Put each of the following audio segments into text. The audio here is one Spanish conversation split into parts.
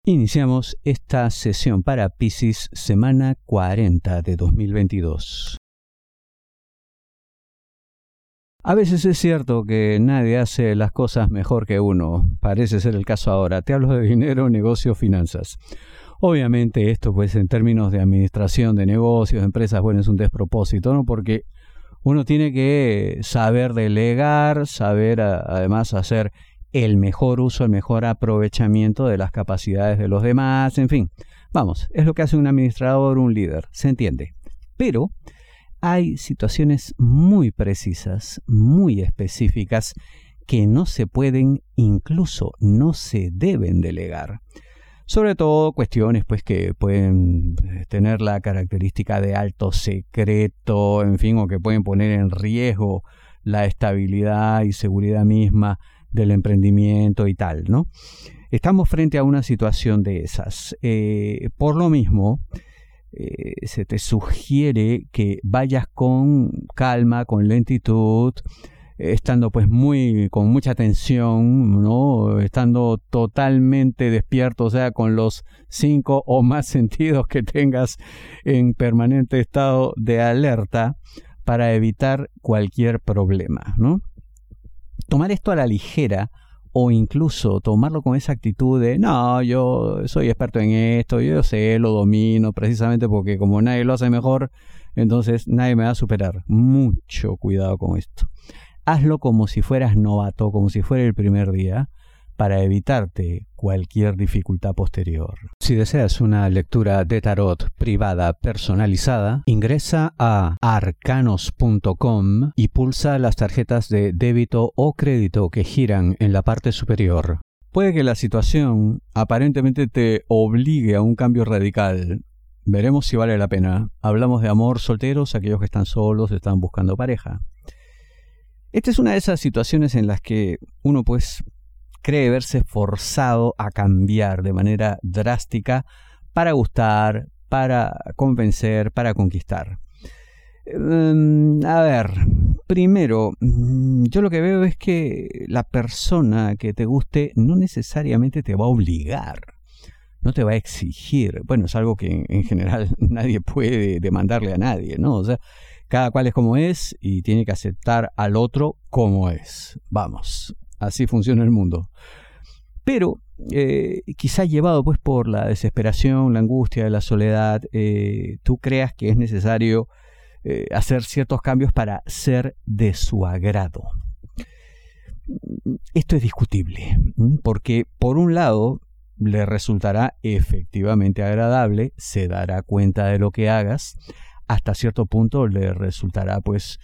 Iniciamos esta sesión para Piscis, semana 40 de 2022. A veces es cierto que nadie hace las cosas mejor que uno. Parece ser el caso ahora. Te hablo de dinero, negocios, finanzas. Obviamente esto, pues, en términos de administración de negocios, de empresas, bueno, es un despropósito, ¿no? Porque uno tiene que saber delegar, saber además hacer el mejor uso, el mejor aprovechamiento de las capacidades de los demás, en fin. Vamos, es lo que hace un administrador, un líder, se entiende. Pero hay situaciones muy precisas, muy específicas, que no se pueden, incluso no se deben delegar. Sobre todo cuestiones, pues, que pueden tener la característica de alto secreto, en fin, o que pueden poner en riesgo la estabilidad y seguridad misma del emprendimiento y tal, ¿no? Estamos frente a una situación de esas. Por lo mismo, se te sugiere que vayas con calma, con lentitud, estando pues con mucha atención, ¿no? Estando totalmente despierto, o sea, con los 5 o más sentidos que tengas en permanente estado de alerta para evitar cualquier problema, ¿no? Tomar esto a la ligera o incluso tomarlo con esa actitud de no, yo soy experto en esto, yo sé, lo domino, precisamente porque como nadie lo hace mejor, entonces nadie me va a superar. Mucho cuidado con esto. Hazlo como si fueras novato, como si fuera el primer día, para evitarte cualquier dificultad posterior. Si deseas una lectura de tarot privada personalizada, ingresa a arcanos.com y pulsa las tarjetas de débito o crédito que giran en la parte superior. Puede que la situación aparentemente te obligue a un cambio radical. Veremos si vale la pena. Hablamos de amor, solteros, aquellos que están solos, están buscando pareja. Esta es una de esas situaciones en las que uno, pues, cree verse forzado a cambiar de manera drástica para gustar, para convencer, para conquistar. A ver, primero, yo lo que veo es que la persona que te guste no necesariamente te va a obligar, no te va a exigir. Bueno, es algo que en general nadie puede demandarle a nadie, ¿no? O sea, cada cual es como es y tiene que aceptar al otro como es. Vamos. Así funciona el mundo. Pero quizá llevado pues por la desesperación, la angustia, la soledad, tú creas que es necesario hacer ciertos cambios para ser de su agrado. Esto es discutible, porque por un lado le resultará efectivamente agradable, se dará cuenta de lo que hagas, hasta cierto punto le resultará pues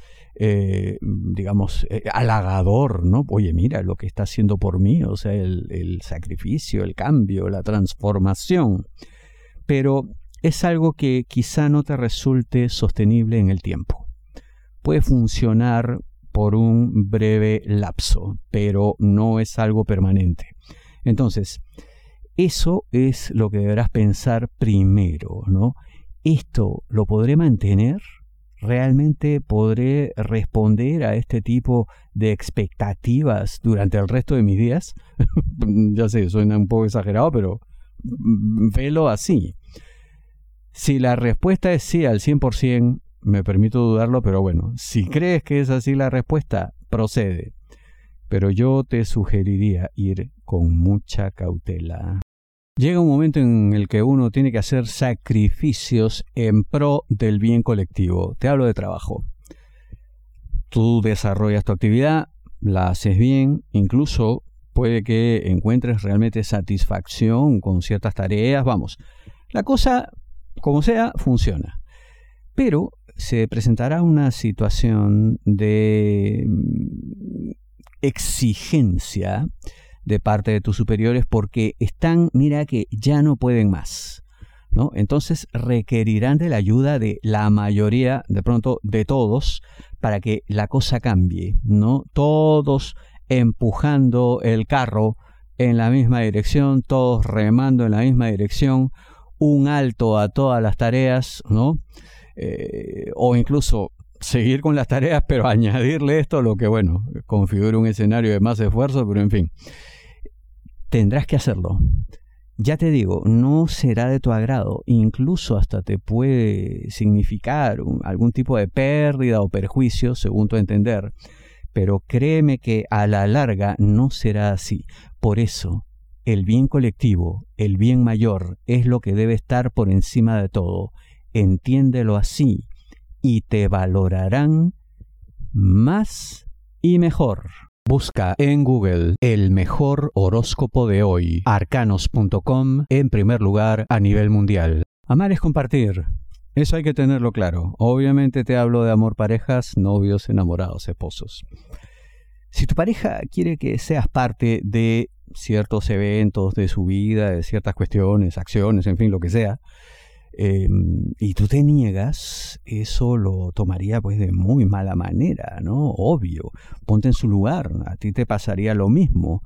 halagador, ¿no? Oye, mira lo que está haciendo por mí, o sea, el sacrificio, el cambio, la transformación. Pero es algo que quizá no te resulte sostenible en el tiempo. Puede funcionar por un breve lapso, pero no es algo permanente. Entonces, eso es lo que deberás pensar primero, ¿no? ¿Esto lo podré mantener? ¿Realmente podré responder a este tipo de expectativas durante el resto de mis días? Ya sé, suena un poco exagerado, pero velo así. Si la respuesta es sí al 100%, me permito dudarlo, pero bueno, si crees que es así la respuesta, procede. Pero yo te sugeriría ir con mucha cautela. Llega un momento en el que uno tiene que hacer sacrificios en pro del bien colectivo. Te hablo de trabajo. Tú desarrollas tu actividad, la haces bien, incluso puede que encuentres realmente satisfacción con ciertas tareas. Vamos, la cosa, como sea, funciona. Pero se presentará una situación de exigencia de parte de tus superiores porque mira que ya no pueden más, ¿no? Entonces requerirán de la ayuda de la mayoría, de pronto de todos, para que la cosa cambie, ¿no? Todos empujando el carro en la misma dirección, todos remando en la misma dirección, un alto a todas las tareas, ¿no? O incluso seguir con las tareas, pero añadirle esto, lo que, bueno, configura un escenario de más esfuerzo, pero en fin, tendrás que hacerlo. ya te digo, no será de tu agrado, incluso hasta te puede significar algún tipo de pérdida o perjuicio, según tu entender, pero créeme que a la larga no será así. Por eso, el bien colectivo, el bien mayor, es lo que debe estar por encima de todo. Entiéndelo así y te valorarán más y mejor. Busca en Google el mejor horóscopo de hoy, arcanos.com, en primer lugar a nivel mundial. Amar es compartir. Eso hay que tenerlo claro. Obviamente te hablo de amor, parejas, novios, enamorados, esposos. Si tu pareja quiere que seas parte de ciertos eventos de su vida, de ciertas cuestiones, acciones, en fin, lo que sea, y tú te niegas, eso lo tomaría pues de muy mala manera, ¿no? Obvio, ponte en su lugar, a ti te pasaría lo mismo.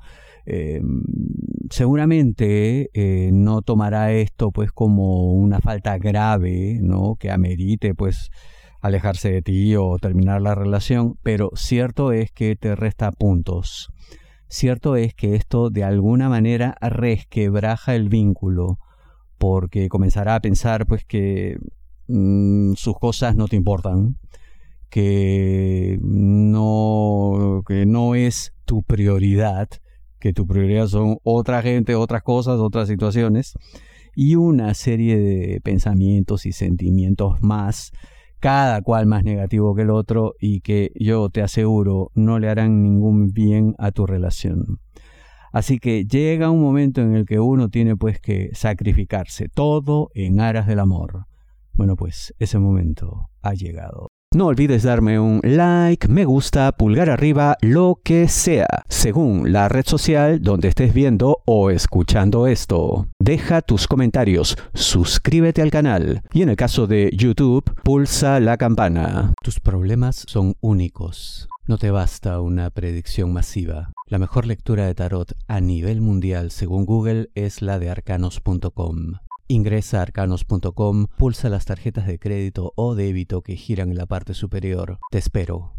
Seguramente no tomará esto pues como una falta grave, ¿no? Que amerite pues alejarse de ti o terminar la relación, pero cierto es que te resta puntos. Cierto es que esto de alguna manera resquebraja el vínculo, porque comenzará a pensar pues que sus cosas no te importan, que no es tu prioridad, que tu prioridad son otra gente, otras cosas, otras situaciones, y una serie de pensamientos y sentimientos más, cada cual más negativo que el otro, y que yo te aseguro no le harán ningún bien a tu relación. Así que llega un momento en el que uno tiene pues que sacrificarse, todo en aras del amor. Bueno, pues ese momento ha llegado. No olvides darme un like, me gusta, pulgar arriba, lo que sea, según la red social donde estés viendo o escuchando esto. Deja tus comentarios, suscríbete al canal y en el caso de YouTube, pulsa la campana. Tus problemas son únicos. No te basta una predicción masiva. La mejor lectura de tarot a nivel mundial, según Google, es la de arcanos.com. Ingresa a arcanos.com, pulsa las tarjetas de crédito o débito que giran en la parte superior. Te espero.